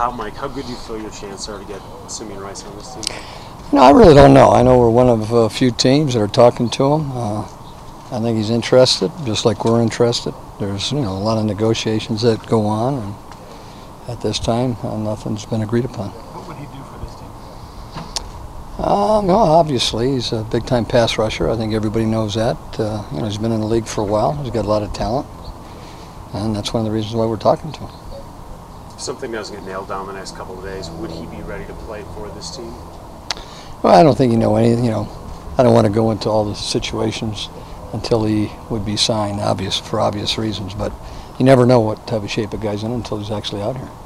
out, Mike, how good do you feel your chances are to get Simeon Rice on this team? No, I really don't know. I know we're one of a few teams that are talking to him. I think he's interested, just like we're interested. There's a lot of negotiations that go on, and at this time, nothing's been agreed upon. What would he do for this team? No, obviously he's a big-time pass rusher. I think everybody knows that. He's been in the league for a while. He's got a lot of talent, and that's one of the reasons why we're talking to him. If something doesn't get nailed down the next couple of days, would he be ready to play for this team? Well, I don't think anything. I don't want to go into all the situations until he would be signed, for obvious reasons. But you never know what type of shape a guy's in until he's actually out here.